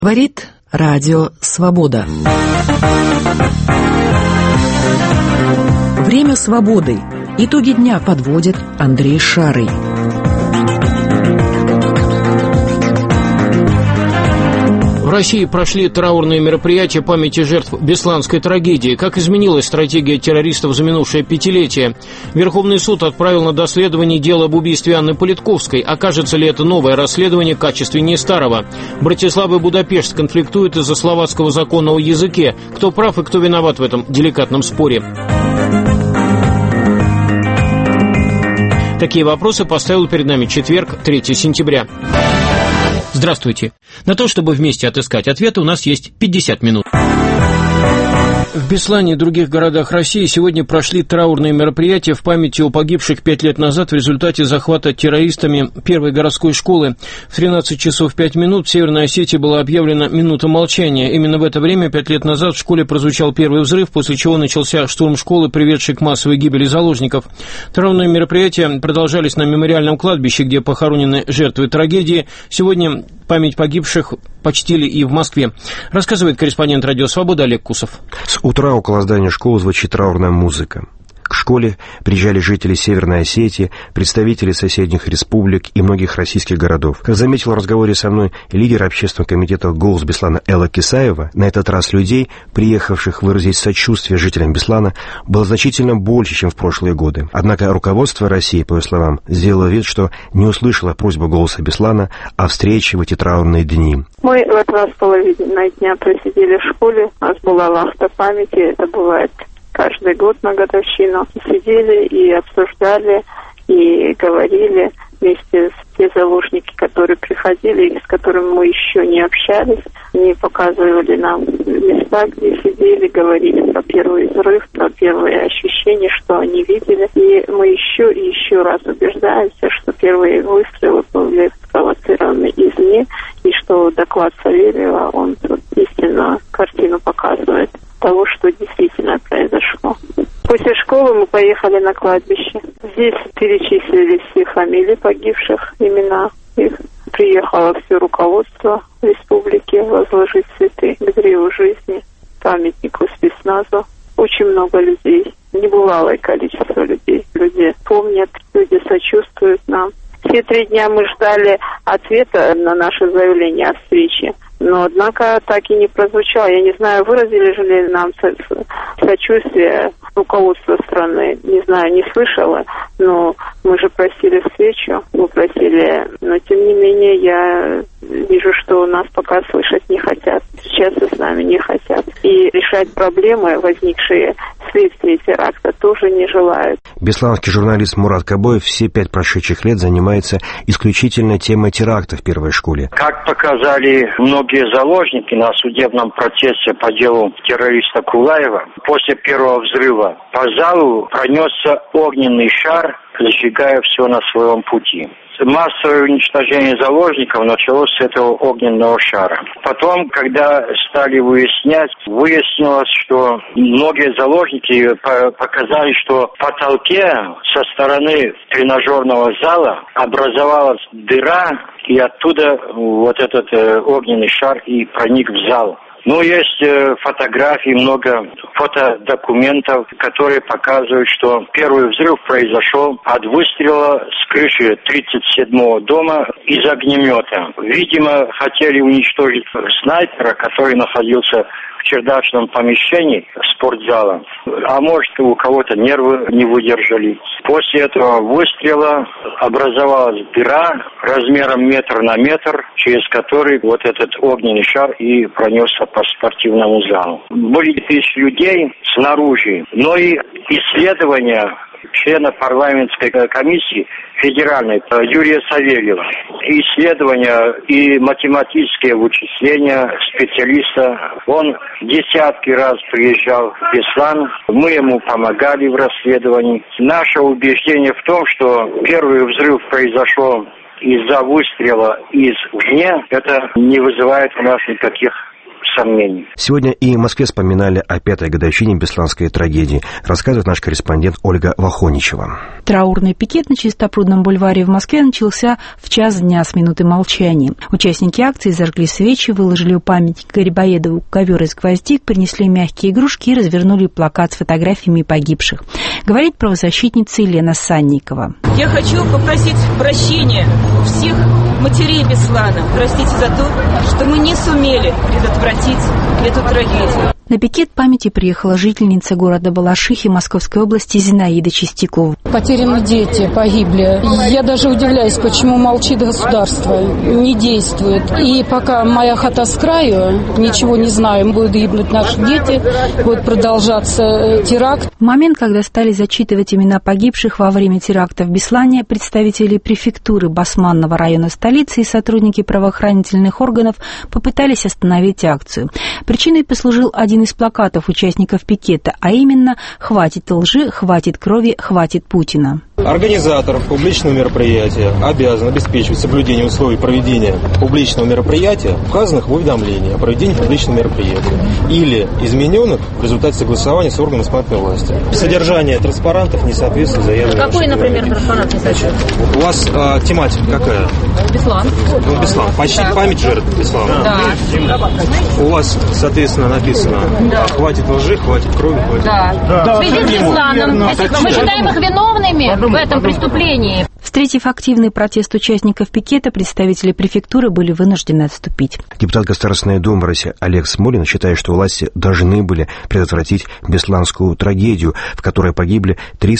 Говорит Радио Свобода. Время свободы. Итоги дня подводит Андрей Шарый. В России прошли траурные мероприятия памяти жертв Бесланской трагедии. Как изменилась стратегия террористов за минувшее пятилетие? Верховный суд отправил на доследование дело об убийстве Анны Политковской. Окажется ли это новое расследование качественнее старого? Братислава и Будапешт конфликтуют из-за словацкого закона о языке. Кто прав и кто виноват в этом деликатном споре? Такие вопросы поставил перед нами четверг, 3 сентября. Здравствуйте. На то, чтобы вместе отыскать ответы, у нас есть 50 минут. В Беслане и других городах России сегодня прошли траурные мероприятия в памяти о погибших 5 лет назад в результате захвата террористами первой городской школы. В 13 часов 5 минут в Северной Осетии была объявлена минута молчания. Именно в это время, 5 лет назад, в школе прозвучал первый взрыв, после чего начался штурм школы, приведший к массовой гибели заложников. Траурные мероприятия продолжались на мемориальном кладбище, где похоронены жертвы трагедии. Сегодня память погибших почтили и в Москве. Рассказывает корреспондент Радио Свобода Олег Кусов. С утра около здания школы звучит траурная музыка. К школе приезжали жители Северной Осетии, представители соседних республик и многих российских городов. Как заметил в разговоре со мной лидер общественного комитета «Голос Беслана» Элла Кисаева, на этот раз людей, приехавших выразить сочувствие жителям Беслана, было значительно больше, чем в прошлые годы. Однако руководство России, по ее словам, сделало вид, что не услышало просьбу «Голоса Беслана» о встрече в эти траурные дни. Мы в этот раз половину дня просидели в школе, у нас была вахта памяти, это бывает каждый год на годовщину. Сидели и обсуждали, и говорили вместе с те заложники, которые приходили, с которыми мы еще не общались. Они показывали нам места, где сидели, говорили про первый взрыв, про первые ощущения, что они видели. И мы еще и еще раз убеждаемся, что первые выстрелы были спровоцированы извне, и что доклад Савельева, он тут истинно картину показывает того, что действительно произошло. После школы мы поехали на кладбище. Здесь перечислили все фамилии погибших, имена их. Приехало все руководство республики возложить цветы к древу жизни, памятнику спецназу. Очень много людей, небывалое количество людей. Люди помнят, люди сочувствуют нам. Все 3 дня мы ждали ответа на наше заявление о встрече. Но, однако, так и не прозвучало. Я не знаю, выразили же ли нам сочувствие руководство страны. Не знаю, не слышала, но мы же просили встречу, мы просили. Но, тем не менее, я вижу, что нас пока слышать не хотят. Встречаться с нами не хотят. И решать проблемы, возникшие вследствие теракта, тоже не желают. Бесланский журналист Мурат Кабоев все 5 прошедших лет занимается исключительно темой теракта в первой школе. Как показали многие заложники на судебном процессе по делу террориста Кулаева, после первого взрыва по залу пронесся огненный шар, зажигая все на своем пути. Массовое уничтожение заложников началось с этого огненного шара. Потом, когда стали выяснилось, что многие заложники показали, что в потолке со стороны тренажерного зала образовалась дыра, и оттуда вот этот огненный шар и проник в зал. Ну, есть фотографии, много фотодокументов, которые показывают, что первый взрыв произошел от выстрела с крыши 37-го дома из огнемета. Видимо, хотели уничтожить снайпера, который находился в чердачном помещении спортзала. А может, у кого-то нервы не выдержали. После этого выстрела образовалась дыра размером метр на метр, через который вот этот огненный шар и пронесся по спортивному залу. Были тысячи людей снаружи, но и исследования члена парламентской комиссии федеральной Юрия Савельева. Исследования и математические вычисления специалиста. Он десятки раз приезжал в Беслан. Мы ему помогали в расследовании. Наше убеждение в том, что первый взрыв произошел из-за выстрела извне. Это не вызывает у нас никаких сомнений. Сегодня и в Москве вспоминали о 5-й годовщине бесланской трагедии, рассказывает наш корреспондент Ольга Вахоничева. Траурный пикет на Чистопрудном бульваре в Москве начался в час дня с минуты молчания. Участники акции зажгли свечи, выложили у памятника Грибоедову ковер из гвоздик, принесли мягкие игрушки и развернули плакат с фотографиями погибших. Говорит правозащитница Елена Санникова. Я хочу попросить прощения у всех матерей Беслана. Простите за то, что мы не сумели предотвратить эту трагедию. На пикет памяти приехала жительница города Балашихи Московской области Зинаида Чистякова. Потеряны дети, погибли. Я даже удивляюсь, почему молчит государство, не действует. И пока моя хата с краю, ничего не знаем, будут гибнуть наши дети, будет продолжаться теракт. В момент, когда стали зачитывать имена погибших во время теракта в Беслане, представители префектуры Басманного района столицы и сотрудники правоохранительных органов попытались остановить акцию. Причиной послужил один из плакатов участников пикета, а именно «Хватит лжи, хватит крови, хватит Путина». Организатор публичного мероприятия обязан обеспечивать соблюдение условий проведения публичного мероприятия, указанных в уведомлении о проведении публичного мероприятия, или измененных в результате согласования с органом исполнительной власти. Содержание транспарантов не соответствует заявленному. Какой, например, транспарант не соответствует? У вас тематика какая? Беслан. Беслан. Почти память жертв Беслана. Да. У вас, соответственно, написано «Хватит лжи, хватит крови, хватит». Да. В связи с Бесланом. Мы считаем их виновными в этом преступлении. Встретив активный протест участников пикета, представители префектуры были вынуждены отступить. Депутат Государственной Думы России Олег Смолин считает, что власти должны были предотвратить бесланскую трагедию, в которой погибли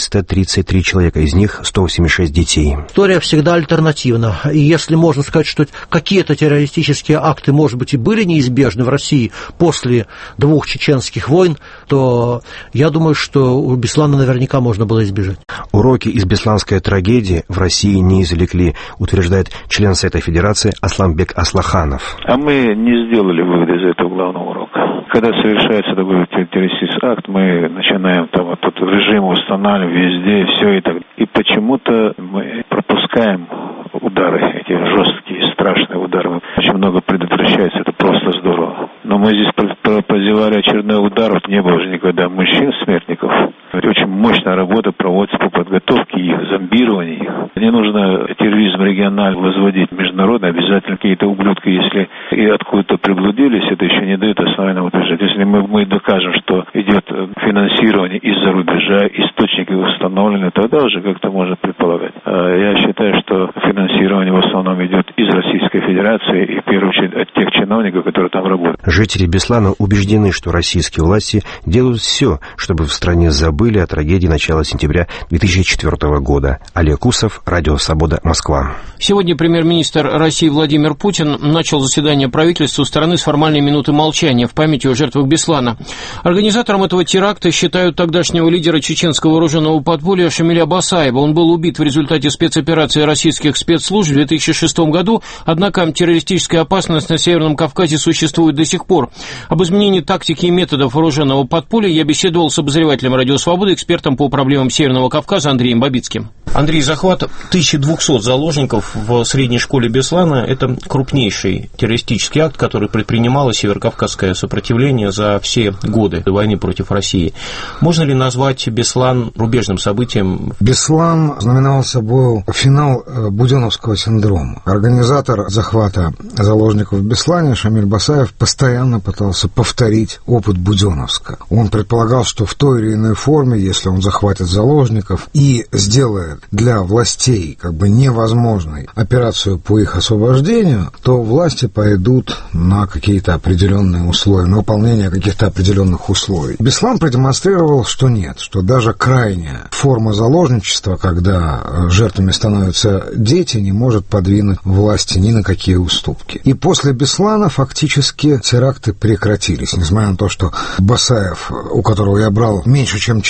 333 человека, из них 186 детей. История всегда альтернативна. И если можно сказать, что какие-то террористические акты, может быть, и были неизбежны в России после 2 чеченских войн, то я думаю, что у Беслана наверняка можно было избежать. Уроки из бесланской трагедии в России не извлекли, утверждает член Совета Федерации Асламбек Аслаханов. А мы не сделали вывод из этого главного урока. Когда совершается такой террористический акт, мы начинаем там вот этот режим устанавливать везде, все и так. И почему-то мы пропускаем удары, эти жесткие, страшные удары. Очень много предотвращается, это просто здорово. Но мы здесь позевали очередной удар, не было уже никогда мужчин-смертников. Очень мощная работа проводится по подготовке их, зомбированию их. Не нужно терроризм региональный возводить международный, обязательно какие-то ублюдки, если и откуда-то приблудились, это еще не дает основания утверждать. Если мы докажем, что идет финансирование из-за рубежа, источники установлены, тогда уже как-то можно предполагать. Я считаю, что финансирование в основном идет из Российской Федерации и в первую очередь от тех чиновников, которые там работают. Жители Беслана убеждены, что российские власти делают все, чтобы в стране забыли о трагедии начала сентября 2004 года. Олег Усов, Радио Свобода, Москва. Сегодня премьер-министр России Владимир Путин начал заседание правительства у стороны с формальной минуты молчания в памяти о жертвах Беслана. Организатором этого теракта считают тогдашнего лидера чеченского вооруженного подполья Шамиля Басаева. Он был убит в результате спецоперации российских спецслужб в 2006 году, однако террористическая опасность на Северном Кавказе существует до сих пор. Об изменении тактики и методов вооруженного подполья я беседовал с обозревателем Радио Свободы, экспертом по проблемам Северного Кавказа Андреем Бабицким. Андрей, захват 1200 заложников в средней школе Беслана – это крупнейший террористический акт, который предпринимало северокавказское сопротивление за все годы войны против России. Можно ли назвать Беслан рубежным событием? Беслан знаменовал собой финал буденовского синдрома. Организатор захвата заложников в Беслане Шамиль Басаев постоянно пытался повторить опыт Буденовска. Он предполагал, что в той или иной форме, если он захватит заложников и сделает для властей как бы невозможной операцию по их освобождению, то власти пойдут на какие-то определенные условия, на выполнение каких-то определенных условий. Беслан продемонстрировал, что нет, что даже крайняя форма заложничества, когда жертвами становятся дети, не может подвинуть власти ни на какие уступки. И после Беслана фактически теракты прекратились, несмотря на то, что Басаев, у которого я брал меньше, чем через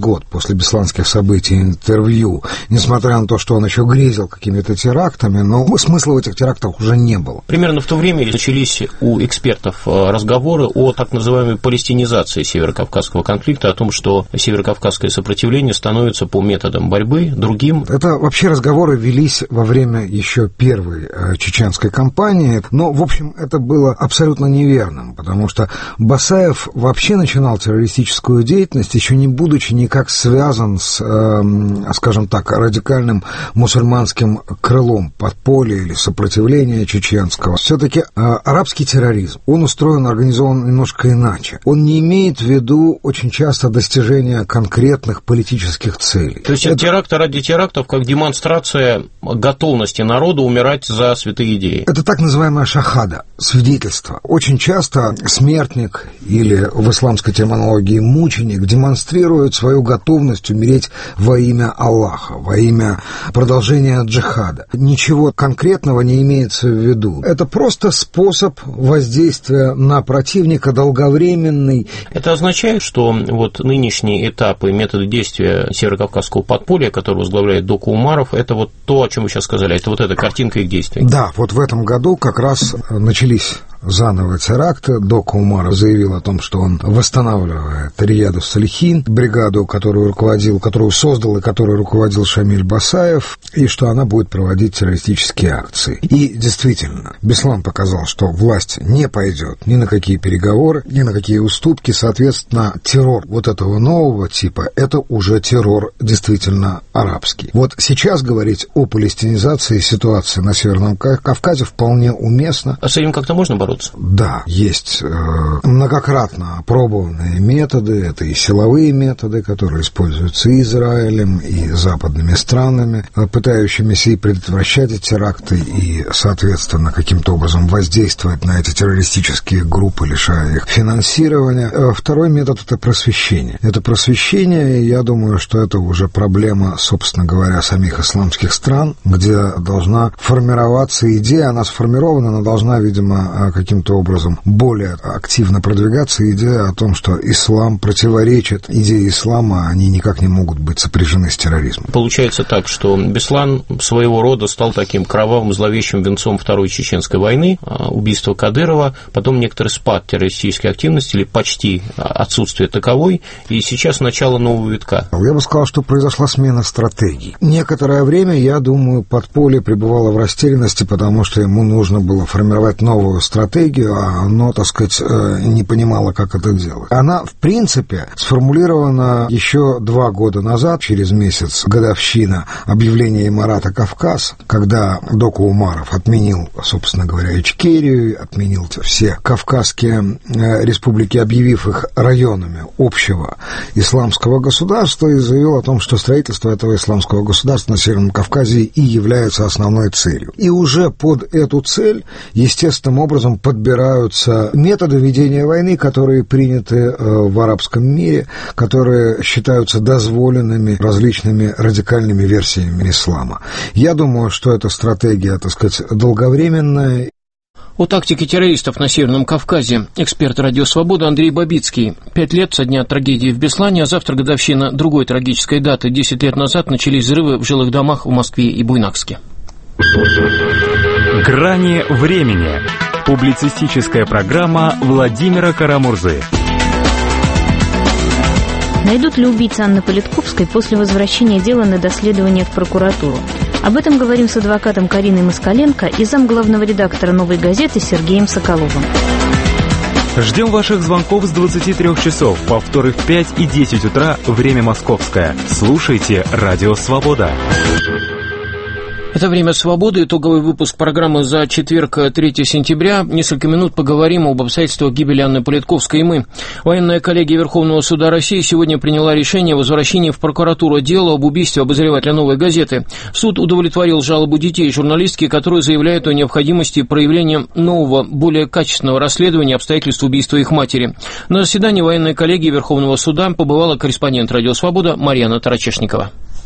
год после бесланских событий интервью, несмотря на то, что он еще грезил какими-то терактами, но смысла в этих терактах уже не было. Примерно в то время начались у экспертов разговоры о так называемой палестинизации северокавказского конфликта, о том, что северокавказское сопротивление становится по методам борьбы другим. Это вообще разговоры велись во время еще первой чеченской кампании, но, в общем, это было абсолютно неверным, потому что Басаев вообще начинал террористическую деятельность, еще не будучи никак связан с, скажем так, радикальным мусульманским крылом подполья или сопротивления чеченского. Все-таки арабский терроризм, он устроен, организован немножко иначе. Он не имеет в виду очень часто достижения конкретных политических целей. То есть это теракты ради терактов как демонстрация готовности народа умирать за святые идеи. Это так называемая шахада, свидетельство. Очень часто смертник или в исламской терминологии мученик демонстрирует свою готовность умереть во имя Аллаха, во имя продолжения джихада. Ничего конкретного не имеется в виду. Это просто способ воздействия на противника долговременный. Это означает, что вот нынешние этапы, методы действия северокавказского подполья, который возглавляет Дока Умаров, это вот то, о чем вы сейчас сказали, это вот эта картинка их действий. Да, вот в этом году как раз начались заново теракты. Дока Умаров заявил о том, что он восстанавливает Рияду Салихин, бригаду, которую создал и которую руководил Шамиль Басаев, и что она будет проводить террористические акции. И действительно, Беслан показал, что власть не пойдет ни на какие переговоры, ни на какие уступки. Соответственно, террор вот этого нового типа, это уже террор действительно арабский. Вот сейчас говорить о палестинизации ситуации на Северном Кавказе вполне уместно. А с этим как-то можно бороться? Да, есть многократно опробованные методы, это и силовые методы, которые используются и Израилем, и западными странами, пытающимися и предотвращать эти теракты, и, соответственно, каким-то образом воздействовать на эти террористические группы, лишая их финансирования. Второй метод – это просвещение. Это просвещение, и я думаю, что это уже проблема, собственно говоря, самих исламских стран, где должна формироваться идея, она сформирована, она должна, видимо, каким-то образом более активно продвигаться идея о том, что ислам противоречит идее ислама, они никак не могут быть сопряжены с терроризмом. Получается так, что Беслан своего рода стал таким кровавым зловещим венцом Второй Чеченской войны, убийство Кадырова, потом некоторый спад террористической активности или почти отсутствие таковой, и сейчас начало нового витка. Я бы сказал, что произошла смена стратегий. Некоторое время, я думаю, подполье пребывало в растерянности, потому что ему нужно было формировать новую стратегию, а оно, так сказать, не понимало, как это делать. Она, в принципе, сформулирована еще 2 года назад, через месяц, годовщина объявления Имарата Кавказ, когда Дока Умаров отменил, собственно говоря, Ичкерию, отменил все кавказские республики, объявив их районами общего исламского государства, и заявил о том, что строительство этого исламского государства на Северном Кавказе и является основной целью. И уже под эту цель, естественным образом, подбираются методы ведения войны, которые приняты в арабском мире, которые считаются дозволенными различными радикальными версиями ислама. Я думаю, что эта стратегия, так сказать, долговременная. О тактике террористов на Северном Кавказе эксперт «Радио Свобода» Андрей Бабицкий. 5 лет со дня трагедии в Беслане, а завтра годовщина другой трагической даты. 10 лет назад начались взрывы в жилых домах в Москве и Буйнакске. «Грани времени». Публицистическая программа Владимира Карамурзы. Найдут ли убийцу Анны Политковской после возвращения дела на доследование в прокуратуру? Об этом говорим с адвокатом Кариной Москаленко и замглавного редактора «Новой газеты» Сергеем Соколовым. Ждем ваших звонков с 23 часов, повторы в 5 и 10 утра, время московское. Слушайте «Радио Свобода». Это «Время свободы», итоговый выпуск программы за четверг, 3 сентября. Несколько минут поговорим об обстоятельствах гибели Анны Политковской. И мы. Военная коллегия Верховного суда России сегодня приняла решение о возвращении в прокуратуру дела об убийстве обозревателя «Новой газеты». Суд удовлетворил жалобу детей журналистки, которые заявляют о необходимости проявления нового, более качественного расследования обстоятельств убийства их матери. На заседании военной коллегии Верховного суда побывала корреспондент «Радио Свобода» Марьяна Тарачешникова.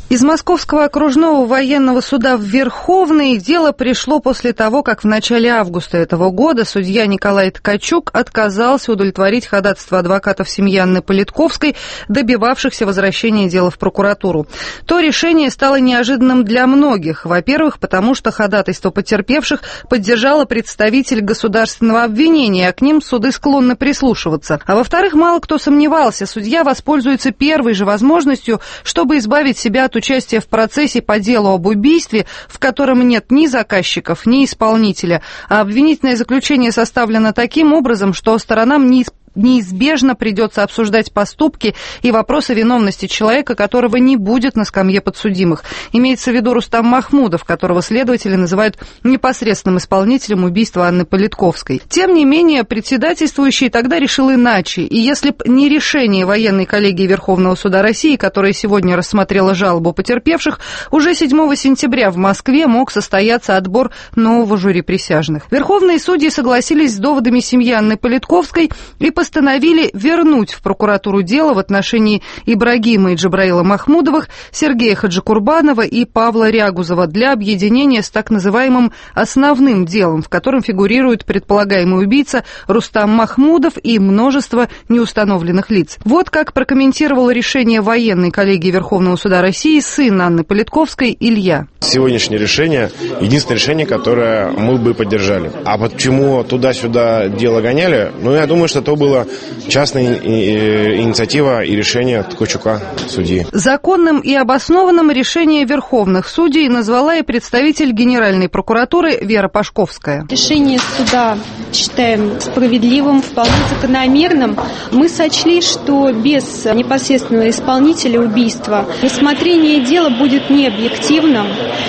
Из Московского окружного военного суда в Верховный дело пришло после того, как в начале августа этого года судья Николай Ткачук отказался удовлетворить ходатайство адвокатов семьи Анны Политковской, добивавшихся возвращения дела в прокуратуру. То решение стало неожиданным для многих. Во-первых, потому что ходатайство потерпевших поддержало представитель государственного обвинения, а к ним суды склонны прислушиваться. А во-вторых, мало кто сомневался, судья воспользуется первой же возможностью, чтобы избавить себя от участия в процессе по делу об убийстве, в котором нет ни заказчиков, ни исполнителя, а обвинительное заключение составлено таким образом, что сторонам неизбежно придется обсуждать поступки и вопросы виновности человека, которого не будет на скамье подсудимых. Имеется в виду Рустам Махмудов, которого следователи называют непосредственным исполнителем убийства Анны Политковской. Тем не менее, председательствующий тогда решил иначе, и если б не решение военной коллегии Верховного суда России, которая сегодня рассмотрела жалобу потерпевших, уже 7 сентября в Москве мог состояться отбор нового жюри присяжных. Верховные судьи согласились с доводами семьи Анны Политковской и постановили вернуть в прокуратуру дело в отношении Ибрагима и Джабраила Махмудовых, Сергея Хаджикурбанова и Павла Рягузова для объединения с так называемым основным делом, в котором фигурирует предполагаемый убийца Рустам Махмудов и множество неустановленных лиц. Вот как прокомментировал решение военной коллегии Верховного суда России сын Анны Политковской Илья. Сегодняшнее решение — единственное решение, которое мы бы поддержали. А почему туда-сюда дело гоняли? Я думаю, что это была частная инициатива и решение Ткачука, судьи. Законным и обоснованным решение верховных судей назвала и представитель Генеральной прокуратуры Вера Пашковская. Решение суда считаем справедливым, вполне закономерным. Мы сочли, что без непосредственного исполнителя убийства рассмотрение дела будет необъективным,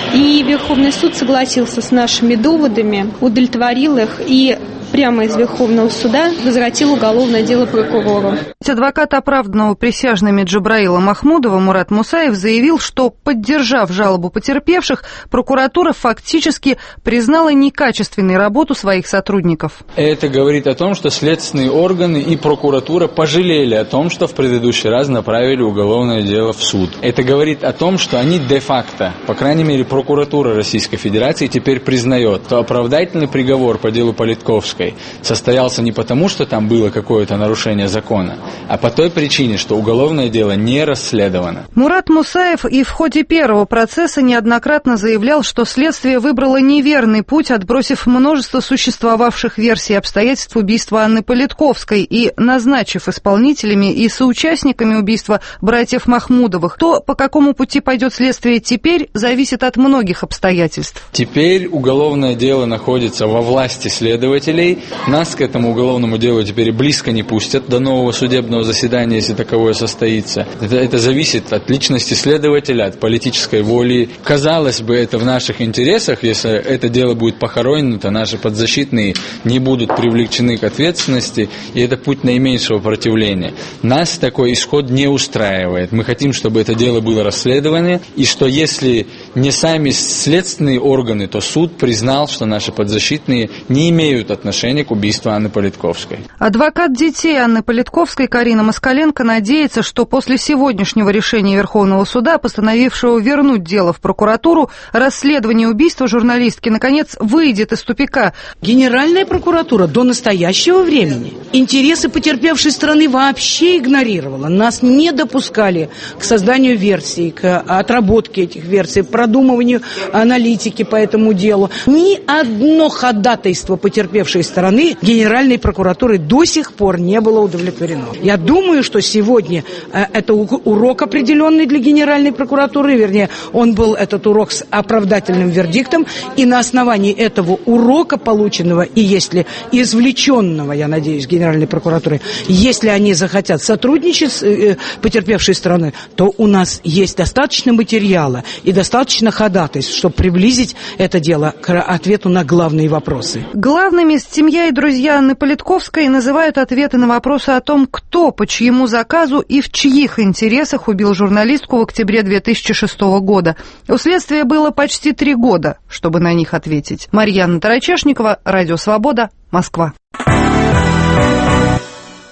и Верховный суд согласился с нашими доводами, удовлетворил их и прямо из Верховного суда возвратил уголовное дело прокурору. Адвокат оправданного присяжными Джабраила Махмудова Мурат Мусаев заявил, что, поддержав жалобу потерпевших, прокуратура фактически признала некачественной работу своих сотрудников. Это говорит о том, что следственные органы и прокуратура пожалели о том, что в предыдущий раз направили уголовное дело в суд. Это говорит о том, что они де-факто, по крайней мере, прокуратура Российской Федерации теперь признает, что оправдательный приговор по делу Политковской состоялся не потому, что там было какое-то нарушение закона, а по той причине, что уголовное дело не расследовано. Мурат Мусаев и в ходе первого процесса неоднократно заявлял, что следствие выбрало неверный путь, отбросив множество существовавших версий обстоятельств убийства Анны Политковской и назначив исполнителями и соучастниками убийства братьев Махмудовых. То, по какому пути пойдет следствие теперь, зависит от многих обстоятельств. Теперь уголовное дело находится во власти следователей. Нас к этому уголовному делу теперь близко не пустят до нового судебного заседания, если таковое состоится. Это зависит от личности следователя, от политической воли. Казалось бы, это в наших интересах, если это дело будет похоронено, то наши подзащитные не будут привлечены к ответственности, и это путь наименьшего противления. Нас такой исход не устраивает. Мы хотим, чтобы это дело было расследовано, и что если не сами следственные органы, то суд признал, что наши подзащитные не имеют отношения к убийству Анны Политковской. Адвокат детей Анны Политковской Карина Москаленко надеется, что после сегодняшнего решения Верховного суда, постановившего вернуть дело в прокуратуру, расследование убийства журналистки наконец выйдет из тупика. Генеральная прокуратура до настоящего времени интересы потерпевшей стороны вообще игнорировала. Нас не допускали к созданию версий, к отработке этих версий, продумыванию аналитики по этому делу. Ни одно ходатайство потерпевшей стороны Генеральной прокуратуры до сих пор не было удовлетворено. Я думаю, что сегодня это урок определенный для Генеральной прокуратуры, вернее, он был этот урок с оправдательным вердиктом, и на основании этого урока, полученного и если извлеченного, я надеюсь, Генеральной прокуратурой, если они захотят сотрудничать с потерпевшей стороной, то у нас есть достаточно материала и достаточно ходатайств, чтобы приблизить это дело к ответу на главные вопросы. Главными семья и друзья Анны Политковской называют ответы на вопросы о том, кто, по чьему заказу и в чьих интересах убил журналистку в октябре 2006 года. У следствия было почти 3 года, чтобы на них ответить. Марьяна Тарачешникова, Радио Свобода, Москва.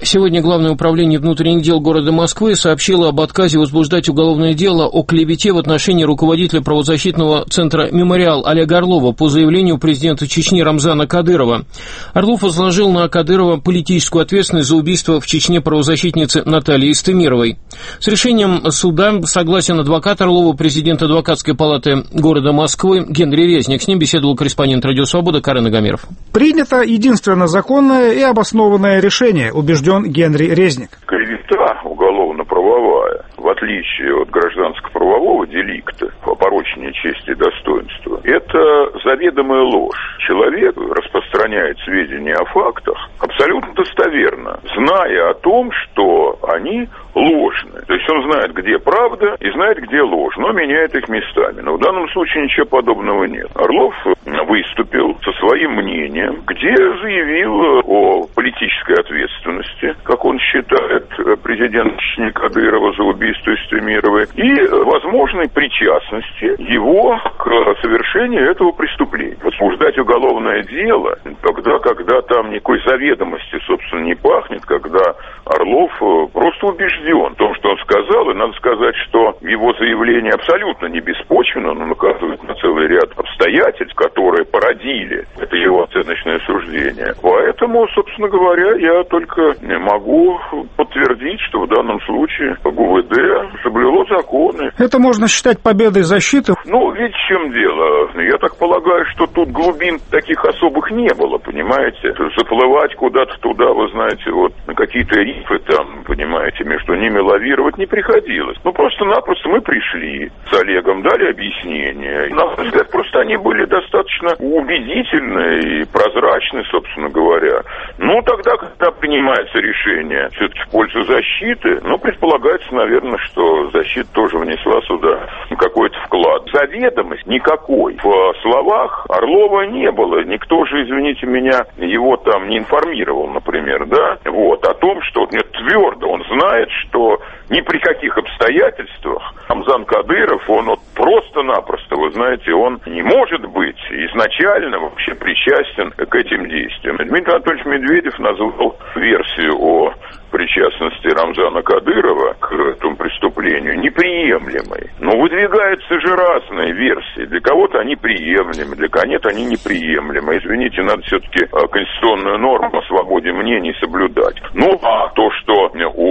Сегодня Главное управление внутренних дел города Москвы сообщило об отказе возбуждать уголовное дело о клевете в отношении руководителя правозащитного центра «Мемориал» Олега Орлова по заявлению президента Чечни Рамзана Кадырова. Орлов возложил на Кадырова политическую ответственность за убийство в Чечне правозащитницы Натальи Истемировой. С решением суда согласен адвокат Орлова, президент адвокатской палаты города Москвы Генри Резник. С ним беседовал корреспондент «Радио Свобода» Карен Агамиров. Принято единственно законное и обоснованное решение, убежден Генри Резник. Клевета уголовно-правовая, в отличие от гражданско-правового деликта, опорочения чести и достоинства, это заведомая ложь. Человек распространяет сведения о фактах абсолютно достоверно, зная о том, что они ложны. То есть он знает, где правда и знает, где ложь, но меняет их местами. Но в данном случае ничего подобного нет. Орлов выступил со своим мнением, где заявил о политической ответственности, как он считает, президента Чечни Кадырова за убийство Истемировой, и возможной причастности его к совершению этого преступления. Возбуждать уголовное дело, тогда, когда там никакой заведомости, собственно, не пахнет, когда Орлов просто убежден в том, что он сказал, и надо сказать, что его заявление абсолютно не беспочвенно, оно указывает на целый ряд обстоятельств, которые породили это его оценочное суждение. Поэтому, собственно говоря, я только могу подтвердить, что в данном случае ГУВД соблюло законы. Это можно считать победой защиты? Ну, ведь в чем дело? Я так полагаю, что тут глубин таких особых не было, понимаете? Заплывать куда-то туда, вы знаете, вот на какие-то рифы там, понимаете, между ними лавировать не приходилось. Ну, просто-напросто мы пришли с Олегом, дали объяснения. На мой взгляд, просто они были достаточно убедительны и прозрачны, собственно говоря. Ну, тогда, когда принимается решение все-таки в пользу защиты, ну, предполагается, наверное, что защита тоже внесла сюда какой-то вклад. Заведомость никакой в словах Орлова не было. Никто же, извините меня, его там не информировал, например, да? Вот, о том, что нет, твердо он знает, что ни при каких обстоятельствах Рамзан Кадыров, он вот просто-напросто, вы знаете, он не может быть изначально вообще причастен к этим действиям. Дмитрий Анатольевич Медведев назвал версию о причастности Рамзана Кадырова к этому преступлению неприемлемой. Но выдвигаются же разные версии. Для кого-то они приемлемы, для кого-то они неприемлемы. Извините, надо все-таки конституционную норму о свободе мнений соблюдать. Ну, а то, что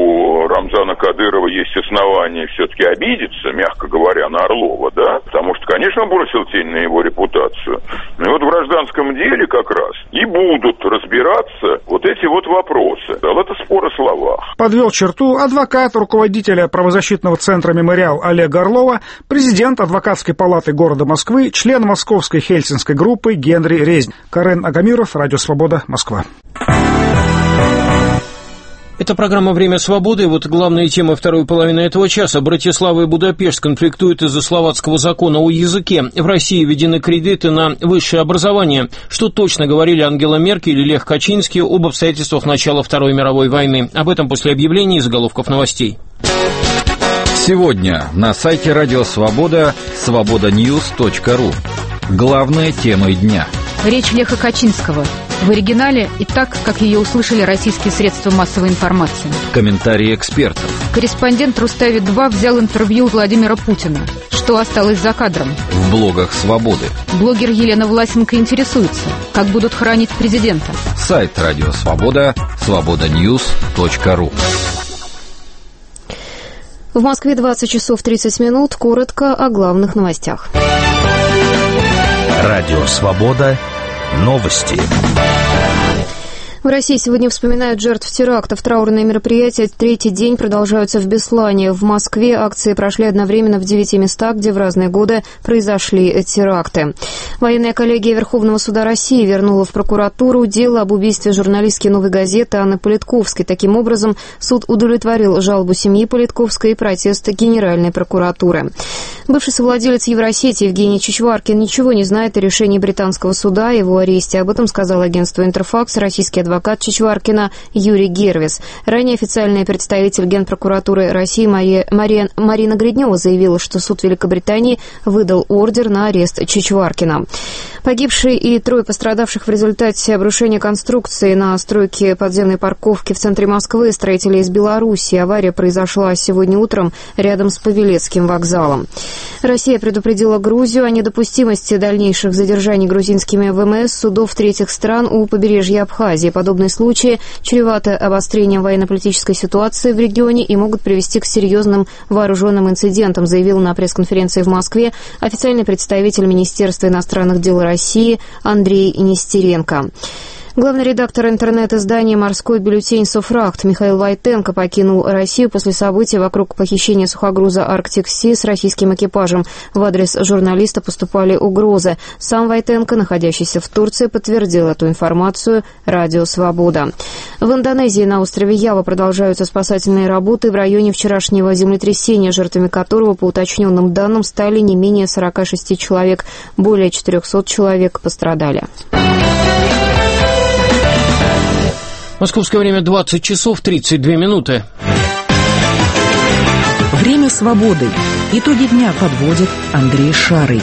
у Рамзана Кадырова есть основания все-таки обидеться, мягко говоря, на Орлова, да, потому что, конечно, он бросил тень на его репутацию. И вот в гражданском деле как раз и будут разбираться вот эти вот вопросы. Это спор о словах. Подвел черту адвокат руководителя правозащитного центра «Мемориал» Олега Орлова, президент адвокатской палаты города Москвы, член московской хельсинской группы Генри Резник. Карен Агамиров, Радио Свобода, Москва. Это программа «Время свободы». Вот главные темы второй половины этого часа. Братислава и Будапешт конфликтуют из-за словацкого закона о языке. В России введены кредиты на высшее образование. Что точно говорили Ангела Меркель и Лех Качинский об обстоятельствах начала Второй мировой войны. Об этом после объявлений и заголовков новостей. Сегодня на сайте Радио Свобода свободаnews.ru. Главная тема дня. Речь Леха Качинского. В оригинале и так, как ее услышали российские средства массовой информации. Комментарии экспертов. Корреспондент Рустави-2 взял интервью у Владимира Путина. Что осталось за кадром? В блогах «Свободы». Блогер Елена Власенко интересуется, как будут хоронить президента. Сайт Радио Свобода свободаnews.ru. В Москве 20 часов 30 минут. Коротко о главных новостях. Радио Свобода. Новости. В России сегодня вспоминают жертв терактов. Траурные мероприятия третий день продолжаются в Беслане. В Москве акции прошли одновременно в 9 местах, где в разные годы произошли теракты. Военная коллегия Верховного суда России вернула в прокуратуру дело об убийстве журналистки «Новой газеты» Анны Политковской. Таким образом, суд удовлетворил жалобу семьи Политковской и протест Генеральной прокуратуры. Бывший совладелец Евросети Евгений Чичваркин ничего не знает о решении британского суда о его аресте. Об этом сказал агентству «Интерфакс» российский адвокат адвокат Чичваркина Юрий Гервис. Ранее официальный представитель Генпрокуратуры России Марина Гриднева заявила, что суд Великобритании выдал ордер на арест Чичваркина. Погибшие и 3 пострадавших в результате обрушения конструкции на стройке подземной парковки в центре Москвы строители из Беларуси. Авария произошла сегодня утром рядом с Павелецким вокзалом. Россия предупредила Грузию о недопустимости дальнейших задержаний грузинскими ВМС судов третьих стран у побережья Абхазии. Подобные случаи чреваты обострением военно-политической ситуации в регионе и могут привести к серьезным вооруженным инцидентам, заявил на пресс-конференции в Москве официальный представитель Министерства иностранных дел России Андрей Нестеренко. Главный редактор интернет-издания «Морской бюллетень Софрахт» Михаил Войтенко покинул Россию после событий вокруг похищения сухогруза «Арктик Си» с российским экипажем. В адрес журналиста поступали угрозы. Сам Войтенко, находящийся в Турции, подтвердил эту информацию «Радио Свобода». В Индонезии на острове Ява продолжаются спасательные работы в районе вчерашнего землетрясения, жертвами которого, по уточненным данным, стали не менее 46 человек. Более 400 человек пострадали. Московское время 20 часов 32 минуты. Время свободы. Итоги дня подводит Андрей Шарый.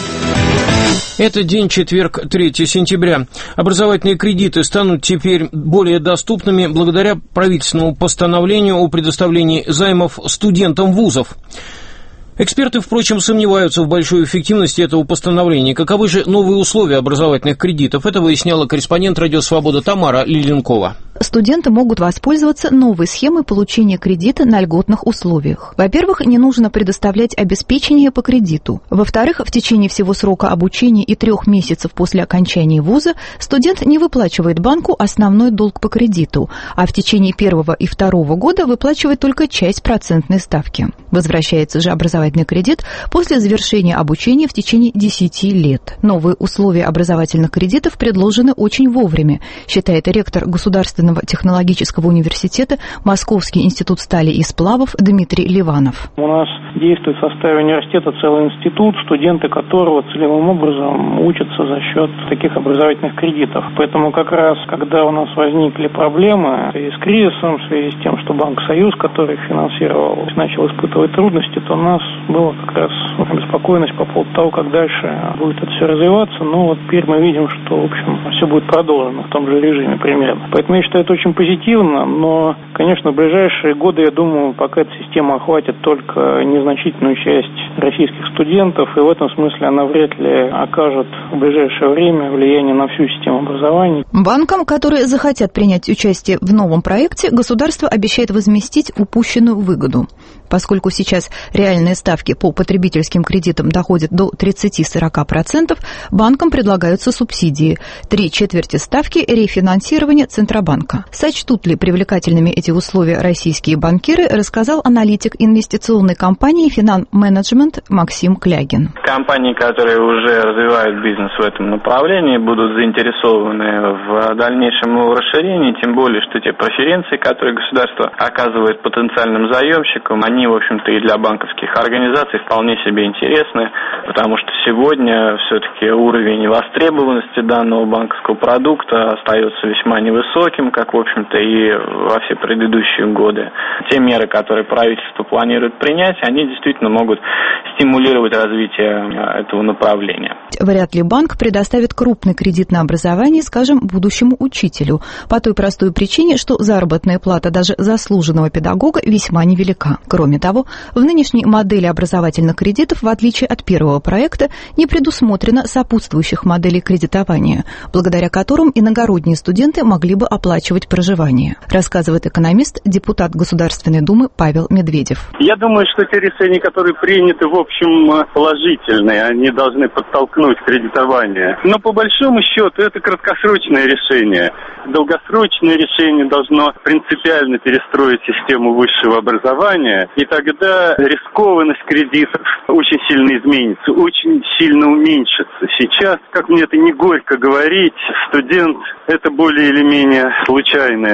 Это день, четверг, 3 сентября. Образовательные кредиты станут теперь более доступными благодаря правительственному постановлению о предоставлении займов студентам вузов. Эксперты, впрочем, сомневаются в большой эффективности этого постановления. Каковы же новые условия образовательных кредитов? Это выясняла корреспондент «Радио Свобода» Тамара Лиленкова. Студенты могут воспользоваться новой схемой получения кредита на льготных условиях. Во-первых, не нужно предоставлять обеспечение по кредиту. Во-вторых, в течение всего срока обучения и 3 месяцев после окончания вуза студент не выплачивает банку основной долг по кредиту, а в течение 1 и 2 года выплачивает только часть процентной ставки. Возвращается же образовательный кредит после завершения обучения в течение 10 лет. Новые условия образовательных кредитов предложены очень вовремя, считает ректор Государственного технологического университета Московский институт стали и сплавов Дмитрий Ливанов. У нас действует в составе университета целый институт, студенты которого целевым образом учатся за счет таких образовательных кредитов. Поэтому как раз, когда у нас возникли проблемы в связи с кризисом, в связи с тем, что Банк Союз, который финансировал, начал испытывать трудности, то у нас была как раз беспокойность по поводу того, как дальше будет это все развиваться. Но вот теперь мы видим, что, в общем, все будет продолжено в том же режиме примерно. Поэтому я считаю, это очень позитивно, но, конечно, в ближайшие годы, я думаю, пока эта система охватит только незначительную часть российских студентов, и в этом смысле она вряд ли окажет в ближайшее время влияние на всю систему образования. Банкам, которые захотят принять участие в новом проекте, государство обещает возместить упущенную выгоду. Поскольку сейчас реальные ставки по потребительским кредитам доходят до 30-40%, банкам предлагаются субсидии. 3/4 ставки рефинансирования Центробанка. Сочтут ли привлекательными эти условия российские банкиры, рассказал аналитик инвестиционной компании «Финан-менеджмент» Максим Клягин. Компании, которые уже развивают бизнес в этом направлении, будут заинтересованы в дальнейшем его расширении, тем более, что те преференции, которые государство оказывает потенциальным заемщикам, они, в общем-то, и для банковских организаций вполне себе интересны, потому что сегодня все-таки уровень востребованности данного банковского продукта остается весьма невысоким, как, в общем-то, и во все предыдущие годы. Те меры, которые правительство планирует принять, они действительно могут стимулировать развитие этого направления. Вряд ли банк предоставит крупный кредит на образование, скажем, будущему учителю, по той простой причине, что заработная плата даже заслуженного педагога весьма невелика. Кроме того, в нынешней модели образовательных кредитов, в отличие от первого проекта, не предусмотрено сопутствующих моделей кредитования, благодаря которым иногородние студенты могли бы оплачивать проживание, рассказывает экономист, депутат Государственной Думы Павел Медведев. Я думаю, что те решения, которые приняты, в общем, положительные, они должны подтолкнуть кредитование. Но по большому счету это краткосрочное решение. Долгосрочное решение должно принципиально перестроить систему высшего образования, и тогда рискованность кредитов очень сильно изменится, очень сильно уменьшится. Сейчас, как мне это не горько говорить, студент – это более или менее случайное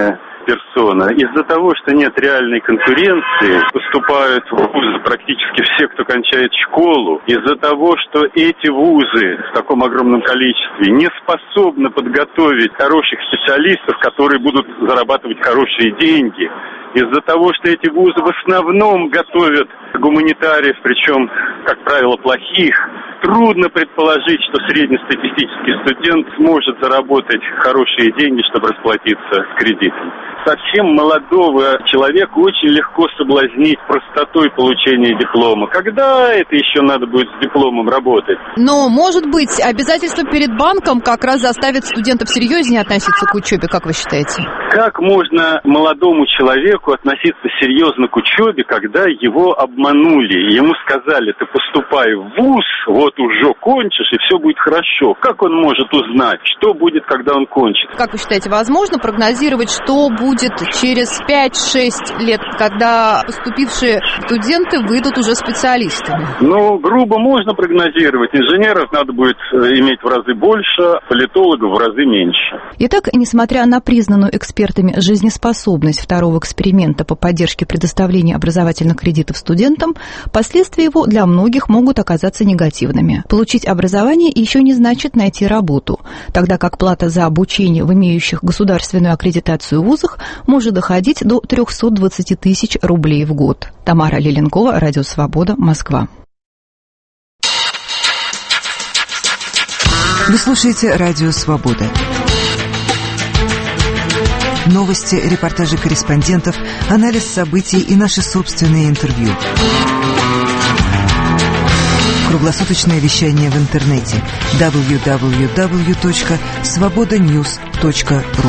персона. Из-за того, что нет реальной конкуренции, поступают в вузы практически все, кто кончает школу. Из-за того, что эти вузы в таком огромном количестве не способны подготовить хороших специалистов, которые будут зарабатывать хорошие деньги. Из-за того, что эти вузы в основном готовят гуманитариев, причем, как правило, плохих, трудно предположить, что среднестатистический студент сможет заработать хорошие деньги, чтобы расплатиться с кредитом. Совсем молодого человека очень легко соблазнить простотой получения диплома. Когда это еще надо будет с дипломом работать? Но, может быть, обязательства перед банком как раз заставит студентов серьезнее относиться к учебе, как вы считаете? Как можно молодому человеку относиться серьезно к учебе, когда его обманули? Ему сказали: ты поступай в вуз, вот уже кончишь, и все будет хорошо. Как он может узнать, что будет, когда он кончит? Как вы считаете, возможно прогнозировать, что будет через 5-6 лет, когда поступившие студенты выйдут уже специалистами? Ну, грубо можно прогнозировать. Инженеров надо будет иметь в разы больше, политологов в разы меньше. Итак, несмотря на признанную экспертами жизнеспособность второго эксперимента по поддержке предоставления образовательных кредитов студентам, последствия его для многих могут оказаться негативными. Получить образование еще не значит найти работу, тогда как плата за обучение в имеющих государственную аккредитацию вузах может доходить до 320 тысяч рублей в год. Тамара Леленкова, Радио Свобода, Москва. Вы слушаете Радио Свобода. Новости, репортажи корреспондентов, анализ событий и наши собственные интервью. Круглосуточное вещание в интернете www.svobodanews.ru.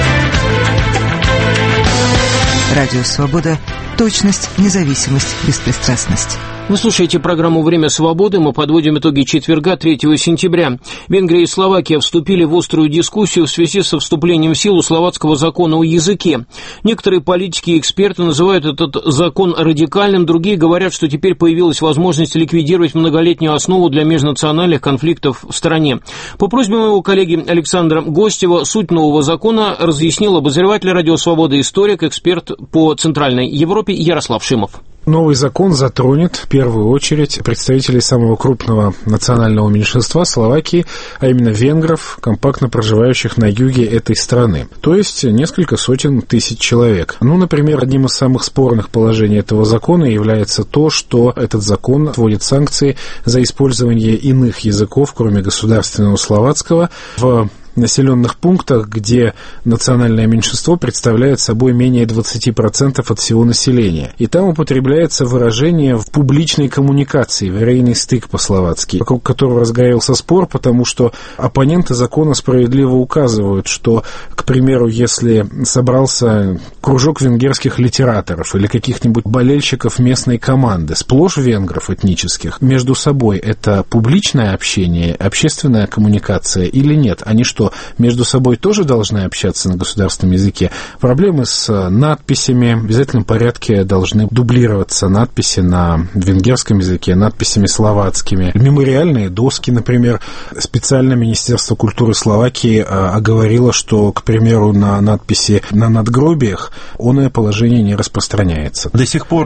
Радио Свобода. Точность, независимость, беспристрастность. Вы слушаете программу «Время свободы». Мы подводим итоги четверга, 3 сентября. Венгрия и Словакия вступили в острую дискуссию в связи со вступлением в силу словацкого закона о языке. Некоторые политики и эксперты называют этот закон радикальным, другие говорят, что теперь появилась возможность ликвидировать многолетнюю основу для межнациональных конфликтов в стране. По просьбе моего коллеги Александра Гостева суть нового закона разъяснил обозреватель «Радио Свобода», историк, эксперт по Центральной Европе Ярослав Шимов. Новый закон затронет в первую очередь представителей самого крупного национального меньшинства Словакии, а именно венгров, компактно проживающих на юге этой страны. То есть несколько сотен тысяч человек. Например, одним из самых спорных положений этого закона является то, что этот закон вводит санкции за использование иных языков, кроме государственного словацкого, в населенных пунктах, где национальное меньшинство представляет собой менее 20% от всего населения. И там употребляется выражение в публичной коммуникации, верейный стык по-словацки, вокруг которого разгорелся спор, потому что оппоненты закона справедливо указывают, что, к примеру, если собрался кружок венгерских литераторов или каких-нибудь болельщиков местной команды, сплошь венгров этнических, между собой это публичное общение, общественная коммуникация или нет? Они что, между собой тоже должны общаться на государственном языке? Проблемы с надписями. В обязательном порядке должны дублироваться надписи на венгерском языке надписями словацкими. Мемориальные доски, например. Специально Министерство культуры Словакии оговорило, что, к примеру, на надписи на надгробиях оное положение не распространяется. До сих пор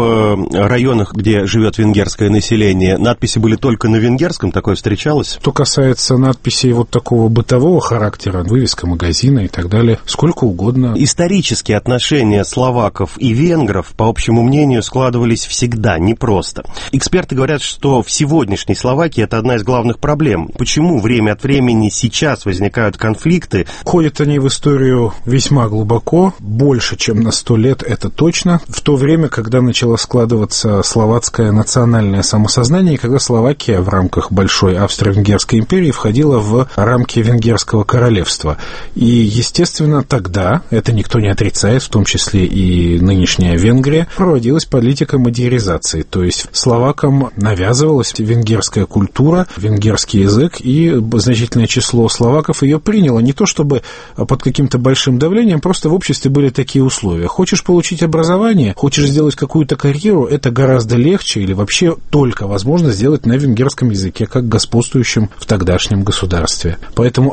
в районах, где живет венгерское население, надписи были только на венгерском? Такое встречалось? Что касается надписей вот такого бытового характера, вывеска магазина и так далее, сколько угодно. Исторические отношения словаков и венгров, по общему мнению, складывались всегда непросто. Эксперты говорят, что в сегодняшней Словакии это одна из главных проблем. Почему время от времени сейчас возникают конфликты? Ходят они в историю весьма глубоко, больше, чем на 100 лет, это точно. В то время, когда начало складываться словацкое национальное самосознание, и когда Словакия в рамках Большой Австро-Венгерской империи входила в рамки Венгерского королевства. И, естественно, тогда, это никто не отрицает, в том числе и нынешняя Венгрия, проводилась политика мадьяризации, то есть словакам навязывалась венгерская культура, венгерский язык, и значительное число словаков ее приняло. Не то чтобы под каким-то большим давлением, просто в обществе были такие условия. Хочешь получить образование, хочешь сделать какую-то карьеру, это гораздо легче или вообще только возможно сделать на венгерском языке, как господствующем в тогдашнем государстве. Поэтому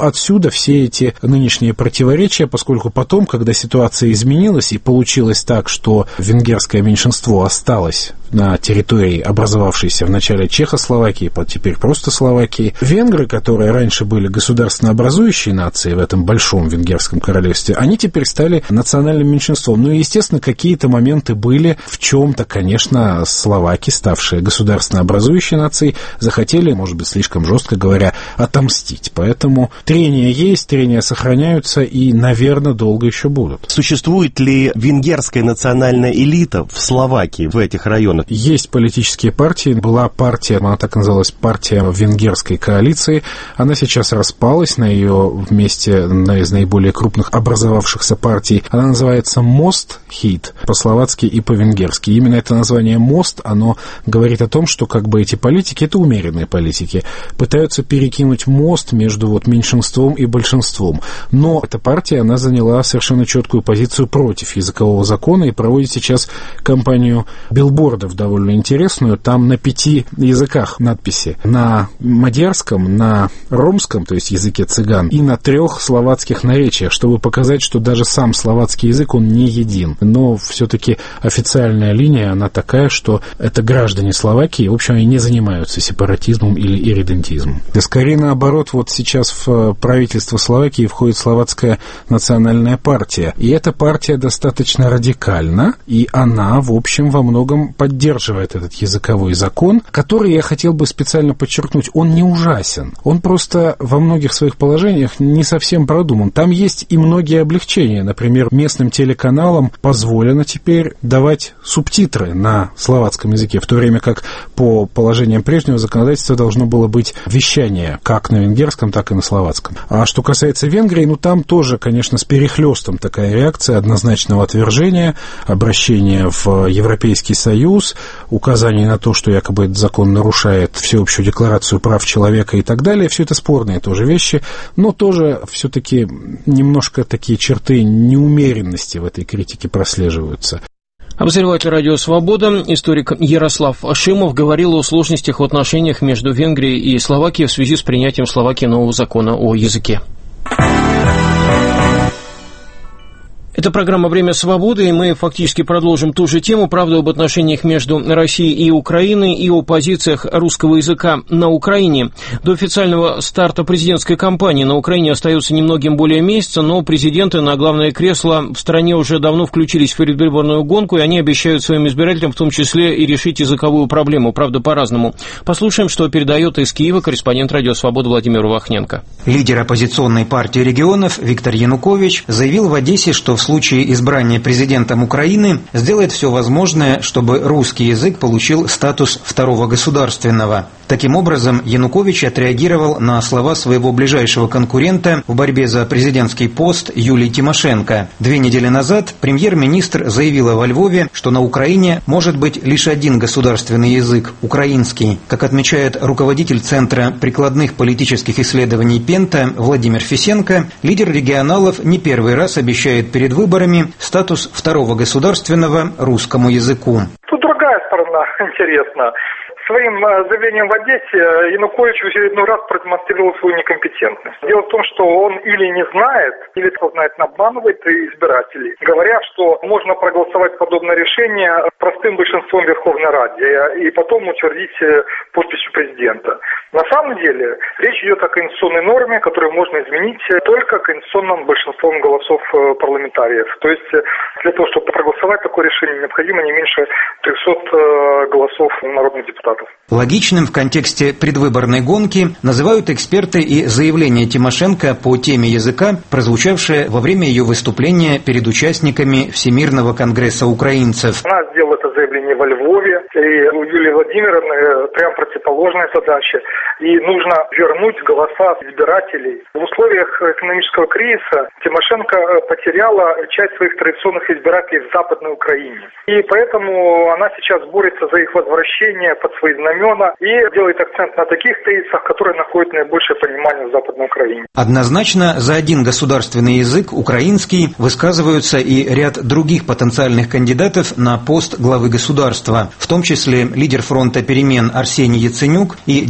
отсюда все эти нынешние противоречия, поскольку потом, когда ситуация изменилась и получилось так, что венгерское меньшинство осталось на территории, образовавшейся в начале Чехословакии, теперь просто Словакии, венгры, которые раньше были государственно образующей нацией в этом большом венгерском королевстве, они теперь стали национальным меньшинством. Ну и, естественно, какие-то моменты были, в чем-то, конечно, словаки, ставшие государственно образующей нацией, захотели, может быть, слишком жестко говоря, отомстить. Поэтому трения есть, трения сохраняются и, наверное, долго еще будут. Существует ли венгерская национальная элита в Словакии, в этих районах? Есть политические партии. Была партия, она так называлась, партия венгерской коалиции. Она сейчас распалась, на ее месте одна из наиболее крупных образовавшихся партий. Она называется Мост Хит, по-словацки и по-венгерски. Именно это название Мост, оно говорит о том, что как бы эти политики, это умеренные политики, пытаются перекинуть мост между вот меньшинством и большинством. Но эта партия, она заняла совершенно четкую позицию против языкового закона и проводит сейчас кампанию билбордов довольно интересную. Там на 5 языках надписи. На мадьярском, на ромском, то есть языке цыган, и на 3 словацких наречиях, чтобы показать, что даже сам словацкий язык, он не един. Но все-таки официальная линия, она такая, что это граждане Словакии, в общем, они не занимаются сепаратизмом или ирредентизмом. Да скорее наоборот, вот сейчас в правительство Словакии входит Словацкая национальная партия. И эта партия достаточно радикальна, и она, в общем, во многом поддерживает этот языковой закон, который, я хотел бы специально подчеркнуть, он не ужасен. Он просто во многих своих положениях не совсем продуман. Там есть и многие облегчения. Например, местным телеканалам позволено теперь давать субтитры на словацком языке, в то время как по положениям прежнего законодательства должно было быть вещание как на венгерском, так и на словацком. А что касается Венгрии, ну там тоже, конечно, с перехлестом такая реакция однозначного отвержения, обращения в Европейский Союз, указаний на то, что якобы этот закон нарушает всеобщую декларацию прав человека и так далее. Все это спорные тоже вещи, но тоже все-таки немножко такие черты неумеренности в этой критике прослеживаются. Обозреватель «Радио Свобода», историк Ярослав Шимов говорил о сложностях в отношениях между Венгрией и Словакией в связи с принятием в Словакии нового закона о языке. Это программа «Время свободы», и мы фактически продолжим ту же тему, правда, об отношениях между Россией и Украиной и о позициях русского языка на Украине. До официального старта президентской кампании на Украине остается немногим более месяца, но президенты на главное кресло в стране уже давно включились в предвыборную гонку, и они обещают своим избирателям в том числе и решить языковую проблему, правда, по-разному. Послушаем, что передает из Киева корреспондент «Радио Свобода» Владимир Вахненко. Лидер оппозиционной партии регионов Виктор Янукович заявил в Одессе, что в случае избрания президентом Украины сделает все возможное, чтобы русский язык получил статус второго государственного. Таким образом, Янукович отреагировал на слова своего ближайшего конкурента в борьбе за президентский пост Юлии Тимошенко. 2 недели назад премьер-министр заявила во Львове, что на Украине может быть лишь один государственный язык – украинский. Как отмечает руководитель Центра прикладных политических исследований Пента Владимир Фисенко, лидер регионалов не первый раз обещает перед выборами статус второго государственного русскому языку. Тут другая сторона интересна. Своим заявлением в Одессе Янукович в очередной раз продемонстрировал свою некомпетентность. Дело в том, что он или не знает, или сознательно обманывает избирателей, говоря, что можно проголосовать подобное решение простым большинством в Верховной Раде и потом утвердить подписью президента. На самом деле речь идет о конституционной норме, которую можно изменить только конституционным большинством голосов парламентариев. То есть для того, чтобы проголосовать такое решение, необходимо не меньше 300 голосов народных депутатов. Логичным в контексте предвыборной гонки называют эксперты и заявление Тимошенко по теме языка, прозвучавшее во время ее выступления перед участниками Всемирного конгресса украинцев. Она сделала это заявление во Львове, и у Юлии Владимировны прям противоположная задача. И нужно вернуть голоса избирателей. В условиях экономического кризиса Тимошенко потеряла часть своих традиционных избирателей в Западной Украине. И поэтому она сейчас борется за их возвращение под свои знамена и делает акцент на таких тезисах, которые находят наибольшее понимание в Западной Украине. Однозначно за один государственный язык, украинский, высказываются и ряд других потенциальных кандидатов на пост главы государства, в том числе лидер фронта перемен Арсений Яценюк и действующий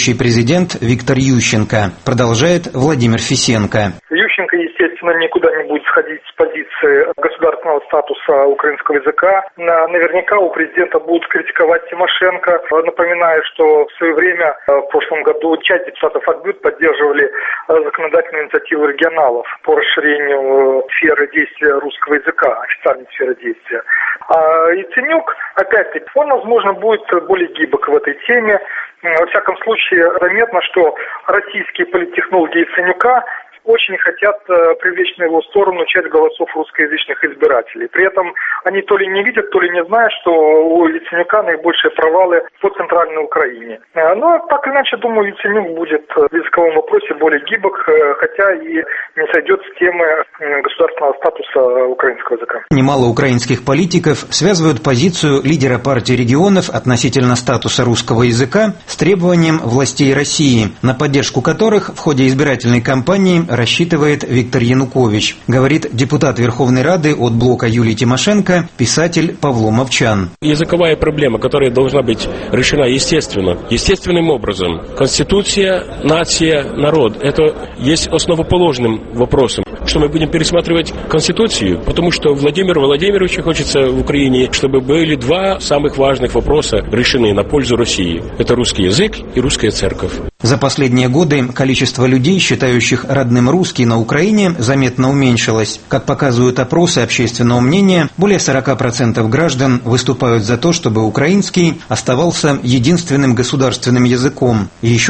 будущий президент Виктор Ющенко, продолжает Владимир Фисенко. Ющенко, естественно, никуда не будет сходить с позиции государственного статуса украинского языка. Наверняка у президента будут критиковать Тимошенко. Напоминаю, что в свое время, в прошлом году, часть депутатов ОТБЮТ поддерживали законодательную инициативу регионалов по расширению сферы действия русского языка, официальной сферы действия. А Яценюк, опять-таки, он, возможно, будет более гибок в этой теме. Во всяком случае, заметно, что российские политтехнологи Яценюка очень хотят привлечь на его сторону часть голосов русскоязычных избирателей. При этом они то ли не видят, то ли не знают, что у Яценюка наибольшие провалы по центральной Украине. Но так или иначе, думаю, Яценюк будет в языковом вопросе более гибок, хотя и не сойдет с темы государственного статуса украинского языка. Немало украинских политиков связывают позицию лидера партии регионов относительно статуса русского языка с требованием властей России, на поддержку которых в ходе избирательной кампании рассчитывает Виктор Янукович, говорит депутат Верховной Рады от блока Юлии Тимошенко, писатель Павло Мовчан. Языковая проблема, которая должна быть решена естественным образом. Конституция, нация, народ – это есть основоположным вопросом. Что мы будем пересматривать Конституцию, потому что Владимиру Владимировичу хочется в Украине, чтобы были два самых важных вопроса решены на пользу России. Это русский язык и русская церковь. За последние годы количество людей, считающих родным русский на Украине, заметно уменьшилось. Как показывают опросы общественного мнения, более 40% граждан выступают за то, чтобы украинский оставался единственным государственным языком. Еще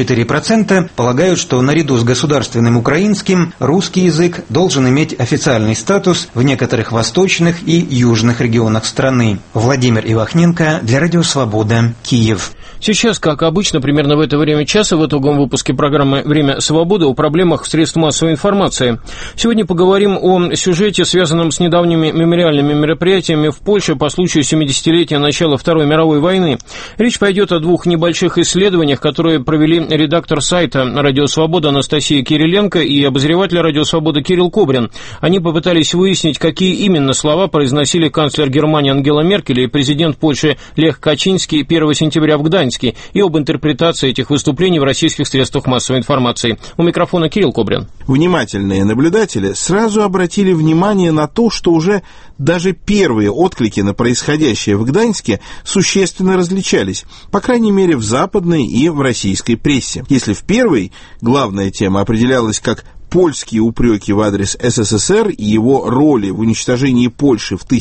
24% полагают, что наряду с государственным украинским русский язык должен иметь официальный статус в некоторых восточных и южных регионах страны. Владимир Ивахненко для Радио Свобода, Киев. Сейчас, как обычно, примерно в это время часа в итоговом выпуске программы «Время свободы» о проблемах средств массовой информации. Сегодня поговорим о сюжете, связанном с недавними мемориальными мероприятиями в Польше по случаю 70-летия начала Второй мировой войны. Речь пойдет о двух небольших исследованиях, которые провели редактор сайта «Радио Свобода» Анастасия Кириленко и обозреватель «Радио Свобода» Кирилл Кобрин. Они попытались выяснить, какие именно слова произносили канцлер Германии Ангела Меркель и президент Польши Лех Качинский 1 сентября в Гданьске, и об интерпретации этих выступлений в российских средствах массовой информации. У микрофона Кирилл Кобрин. Внимательные наблюдатели сразу обратили внимание на то, что уже даже первые отклики на происходящее в Гданьске существенно различались, по крайней мере в западной и в российской прессе. Если в первой главная тема определялась как польские упреки в адрес СССР и его роли в уничтожении Польши в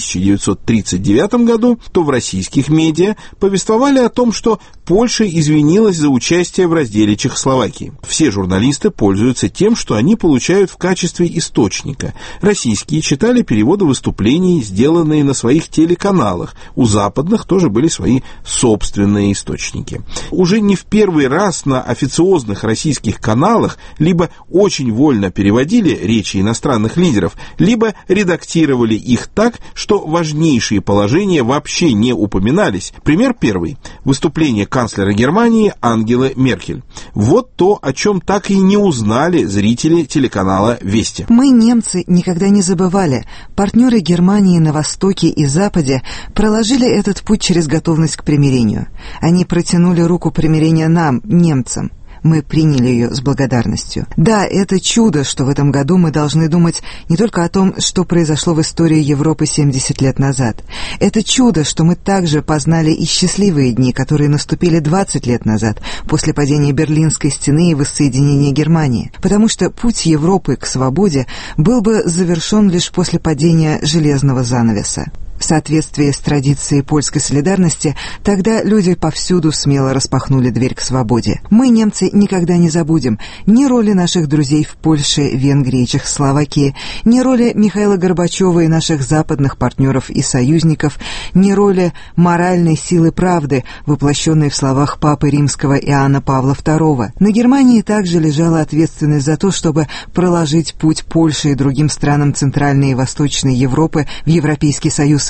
1939 году, то в российских медиа повествовали о том, что Польша извинилась за участие в разделе Чехословакии. Все журналисты пользуются тем, что они получают в качестве источника. Российские читали переводы выступлений, сделанные на своих телеканалах. У западных тоже были свои собственные источники. Уже не в первый раз на официозных российских каналах либо очень вольно переводили речи иностранных лидеров, либо редактировали их так, что важнейшие положения вообще не упоминались. Пример первый. Выступление канцлера Германии Ангелы Меркель. Вот то, о чем так и не узнали зрители телеканала «Вести». Мы, немцы, никогда не забывали. Партнеры Германии на Востоке и Западе проложили этот путь через готовность к примирению. Они протянули руку примирения нам, немцам. Мы приняли ее с благодарностью. Да, это чудо, что в этом году мы должны думать не только о том, что произошло в истории Европы 70 лет назад. Это чудо, что мы также познали и счастливые дни, которые наступили 20 лет назад, после падения Берлинской стены и воссоединения Германии. Потому что путь Европы к свободе был бы завершен лишь после падения железного занавеса. В соответствии с традицией польской солидарности, тогда люди повсюду смело распахнули дверь к свободе. Мы, немцы, никогда не забудем ни роли наших друзей в Польше, Венгрии, Чехословакии, ни роли Михаила Горбачева и наших западных партнеров и союзников, ни роли моральной силы правды, воплощенной в словах Папы Римского Иоанна Павла II. На Германии также лежала ответственность за то, чтобы проложить путь Польше и другим странам Центральной и Восточной Европы в Европейский Союз и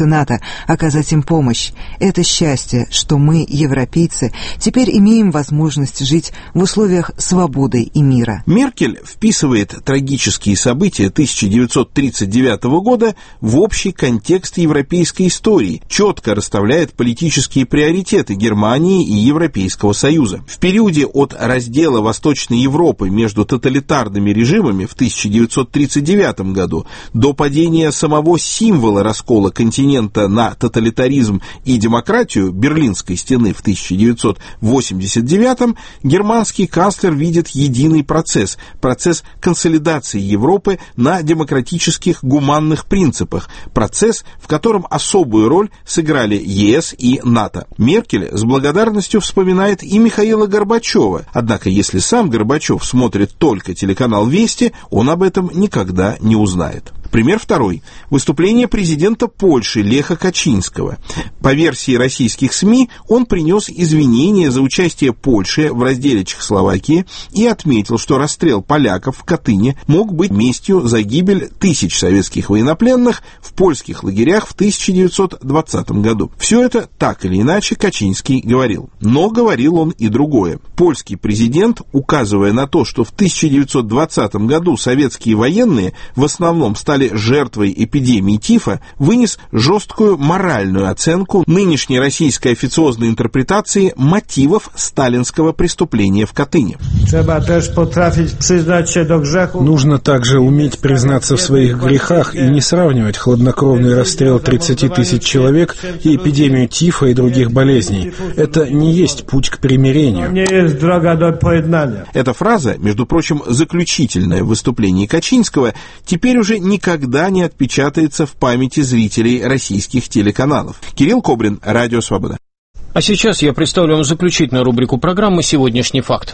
НАТО, оказать им помощь. Это счастье, что мы, европейцы, теперь имеем возможность жить в условиях свободы и мира. Меркель вписывает трагические события 1939 года в общий контекст европейской истории, четко расставляет политические приоритеты Германии и Европейского Союза. В периоде от раздела Восточной Европы между тоталитарными режимами в 1939 году до падения самого символа раскола континента на тоталитаризм и демократию Берлинской стены в 1989 германский канцлер видит единый процесс консолидации Европы на демократических гуманных принципах, процесс, в котором особую роль сыграли ЕС и НАТО. Меркель с благодарностью вспоминает и Михаила Горбачева, однако если сам Горбачев смотрит только телеканал «Вести», он об этом никогда не узнает. Пример второй. Выступление президента Польши Леха Качинского. По версии российских СМИ, он принес извинения за участие Польши в разделе Чехословакии и отметил, что расстрел поляков в Катыни мог быть местью за гибель тысяч советских военнопленных в польских лагерях в 1920 году. Все это так или иначе Качинский говорил. Но говорил он и другое. Польский президент, указывая на то, что в 1920 году советские военные в основном стали жертвой эпидемии тифа, вынес жесткую моральную оценку нынешней российской официозной интерпретации мотивов сталинского преступления в Катыни. Нужно также уметь признаться в своих грехах и не сравнивать хладнокровный расстрел 30 тысяч человек и эпидемию тифа и других болезней. Это не есть путь к примирению. Эта фраза, между прочим, заключительная в выступлении Качинского, теперь уже никогда не отпечатается в памяти зрителей российских телеканалов. Кирилл Кобрин, Радио Свобода. А сейчас я представлю вам заключительную рубрику программы «Сегодняшний факт».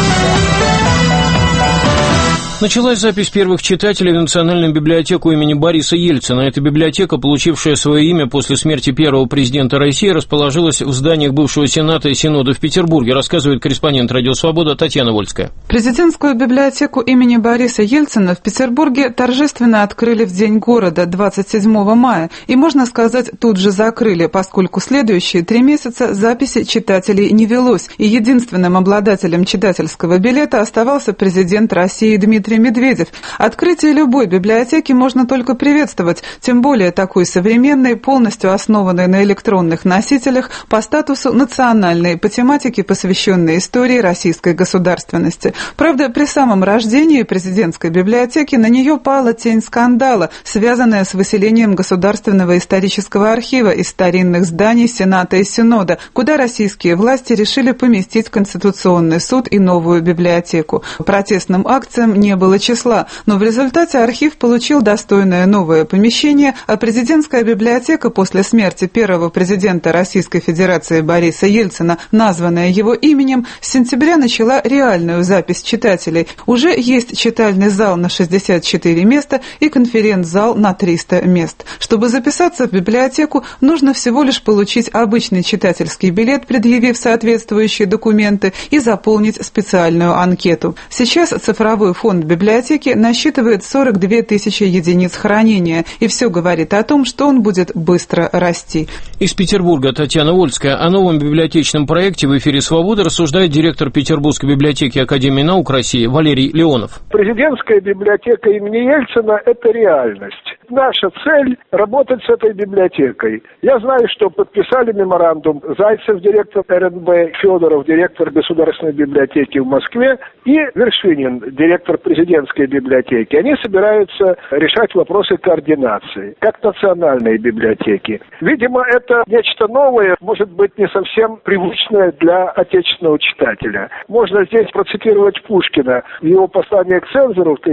Началась запись первых читателей в Национальную библиотеку имени Бориса Ельцина. Эта библиотека, получившая свое имя после смерти первого президента России, расположилась в зданиях бывшего Сената и Синода в Петербурге, рассказывает корреспондент «Радио Свобода» Татьяна Вольская. Президентскую библиотеку имени Бориса Ельцина в Петербурге торжественно открыли в День города 27 мая и, можно сказать, тут же закрыли, поскольку следующие 3 месяца записи читателей не велось, и единственным обладателем читательского билета оставался президент России Дмитрий Медведев. Открытие любой библиотеки можно только приветствовать, тем более такой современной, полностью основанной на электронных носителях, по статусу национальной, по тематике, посвященной истории российской государственности. Правда, при самом рождении президентской библиотеки на нее пала тень скандала, связанная с выселением Государственного исторического архива из старинных зданий Сената и Синода, куда российские власти решили поместить Конституционный суд и новую библиотеку. Протестным акциям не было числа, но в результате архив получил достойное новое помещение, а президентская библиотека после смерти первого президента Российской Федерации Бориса Ельцина, названная его именем, с сентября начала реальную запись читателей. Уже есть читальный зал на 64 места и конференц-зал на 300 мест. Чтобы записаться в библиотеку, нужно всего лишь получить обычный читательский билет, предъявив соответствующие документы, и заполнить специальную анкету. Сейчас цифровой фонд библиотеки насчитывает 42 тысячи единиц хранения, и все говорит о том, что он будет быстро расти. Из Петербурга Татьяна Вольская. О новом библиотечном проекте в эфире «Свобода» рассуждает директор Петербургской библиотеки Академии наук России Валерий Леонов. Президентская библиотека имени Ельцина – это реальность. Наша цель – работать с этой библиотекой. Я знаю, что подписали меморандум Зайцев, директор РНБ, Федоров, директор Государственной библиотеки в Москве, и Вершинин, директор президентской библиотеки. Они собираются решать вопросы координации, как национальные библиотеки. Видимо, это нечто новое, может быть, не совсем привычное для отечественного читателя. Можно здесь процитировать Пушкина. В его послании к цензору в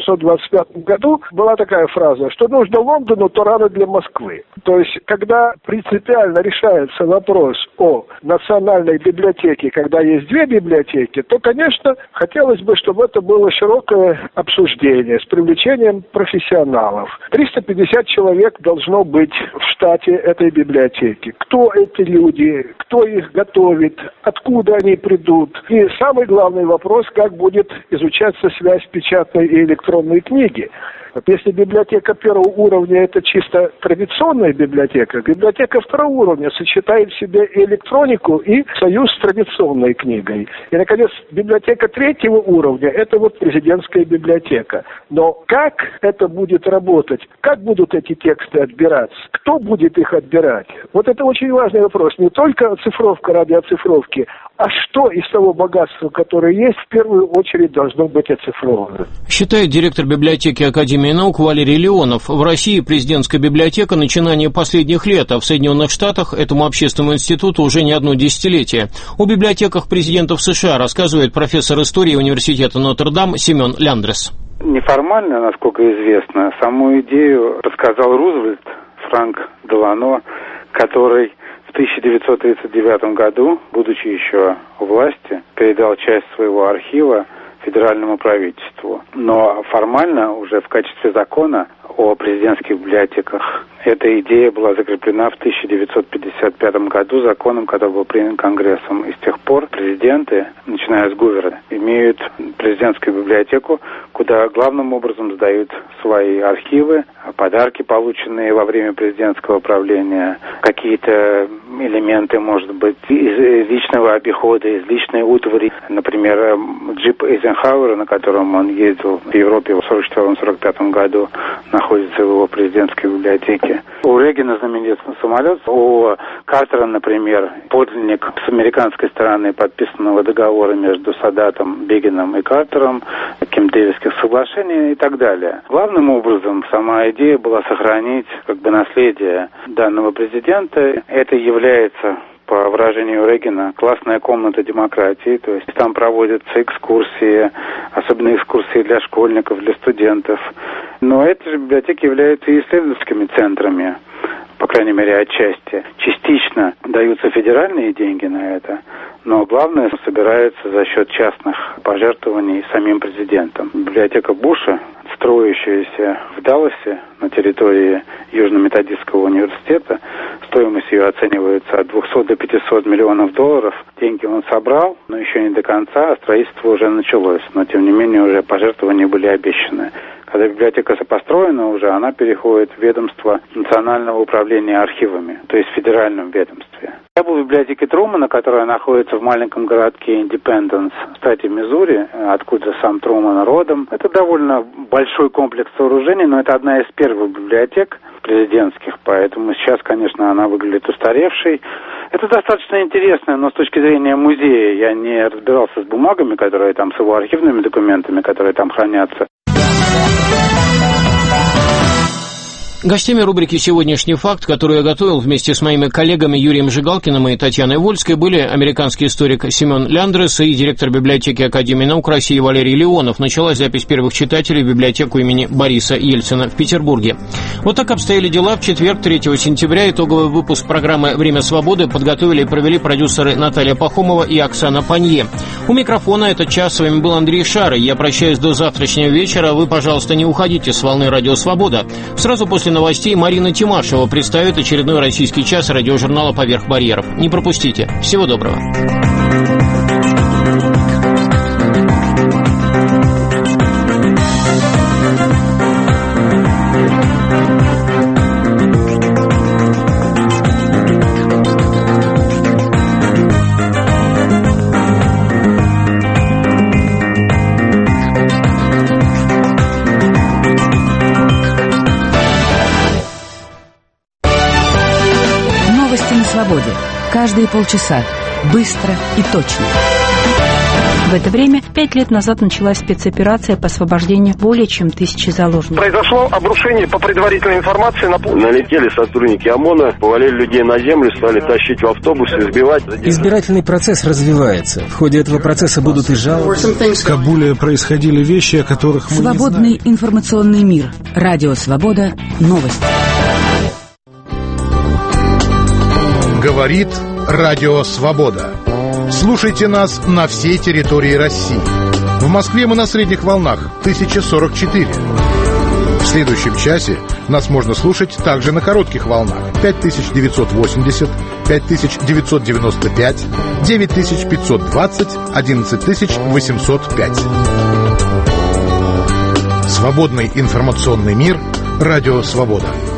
1825 году была такая фраза, что нужно Лондону, то рано для Москвы. То есть, когда принципиально решается вопрос о национальной библиотеке, когда есть 2 библиотеки, то, конечно, хотелось бы, чтобы это было широкое обсуждение с привлечением профессионалов. 350 человек должно быть в штате этой библиотеки. Кто эти люди, кто их готовит, откуда они придут. И самый главный вопрос, как будет изучаться связь печатной и электронной книги. Если библиотека первого уровня – это чисто традиционная библиотека второго уровня сочетает в себе и электронику, и союз с традиционной книгой. И, наконец, библиотека третьего уровня – это вот президентская библиотека. Но как это будет работать? Как будут эти тексты отбираться? Кто будет их отбирать? Вот это очень важный вопрос. Не только оцифровка ради оцифровки, а что из того богатства, которое есть, в первую очередь должно быть оцифровано. Считает директор библиотеки Академии наук Валерий Леонов. В России президентская библиотека начинание последних лет, а в Соединенных Штатах этому общественному институту уже не одно десятилетие. О библиотеках президентов США рассказывает профессор истории университета Нотр-Дам Семен Ляндрес. Неформально, насколько известно, саму идею рассказал Рузвельт Франк Делано, который в 1939 году, будучи еще у власти, передал часть своего архива федеральному правительству. Но формально уже в качестве закона о президентских библиотеках эта идея была закреплена в 1955 году законом, который был принят Конгрессом. И с тех пор президенты, начиная с Гувера, имеют президентскую библиотеку, куда главным образом сдают свои архивы, подарки, полученные во время президентского правления, какие-то элементы, может быть, из личного обихода, из личной утвари. Например, джип Эйзенхауэра, на котором он ездил в Европе в 1944-1945 году, находится в его президентской библиотеке. У Рейгана знаменитый самолет, у Картера, например, подлинник с американской стороны подписанного договора между Садатом, Бегином и Картером, Кемп-Дэвидских соглашений и так далее. Главным образом сама идея была сохранить наследие данного президента. Это является, по выражению Рейгана, классная комната демократии, то есть там проводятся экскурсии, особенно экскурсии для школьников, для студентов. Но эти же библиотеки являются и исследовательскими центрами, по крайней мере, отчасти. Частично даются федеральные деньги на это, но главное собирается за счет частных пожертвований самим президентом. Библиотека Буша, строящаяся в Далласе на территории Южно-Методистского университета, стоимость ее оценивается от 200 до 500 миллионов долларов. Деньги он собрал, но еще не до конца, а строительство уже началось. Но, тем не менее, уже пожертвования были обещаны. Когда библиотека построена уже, она переходит в ведомство Национального управления архивами, то есть в федеральном ведомстве. Я был в библиотеке Трумана, которая находится в маленьком городке Индипенденс в штате Миссури, откуда сам Труман родом. Это довольно большой комплекс сооружений, но это одна из первых библиотек президентских, поэтому сейчас, конечно, она выглядит устаревшей. Это достаточно интересно, но с точки зрения музея я не разбирался с бумагами, которые там, с его архивными документами, которые там хранятся. Гостями рубрики «Сегодняшний факт», которую я готовил вместе с моими коллегами Юрием Жигалкиным и Татьяной Вольской, были американский историк Семен Ляндрес и директор библиотеки Академии наук России Валерий Леонов. Началась запись первых читателей в библиотеку имени Бориса Ельцина в Петербурге. Вот так обстояли дела в четверг, 3 сентября. Итоговый выпуск программы «Время свободы» подготовили и провели продюсеры Наталья Пахомова и Оксана Панье. У микрофона этот час с вами был Андрей Шарый. Я прощаюсь до завтрашнего вечера. Вы, пожалуйста, не уходите с волны «Радио Свобода». Сразу после новостей Марина Тимашева представит очередной российский час радиожурнала «Поверх барьеров». Не пропустите. Всего доброго. Каждые полчаса. Быстро и точно. В это время 5 лет назад началась спецоперация по освобождению более чем 1000 заложников. Произошло обрушение, по предварительной информации, налетели сотрудники ОМОНа, повалили людей на землю, стали тащить в автобусы, избивать. Избирательный процесс развивается. В ходе этого процесса будут и жалобы. В Кабуле происходили вещи, о которых мы Свободный не знаем. информационный мир. Радио Свобода. Новости. Говорит Радио Свобода. Слушайте нас на всей территории России. В Москве мы на средних волнах 1044. В следующем часе нас можно слушать также на коротких волнах 5980, 5995, 9520, 11805. Свободный информационный мир. Радио «Свобода».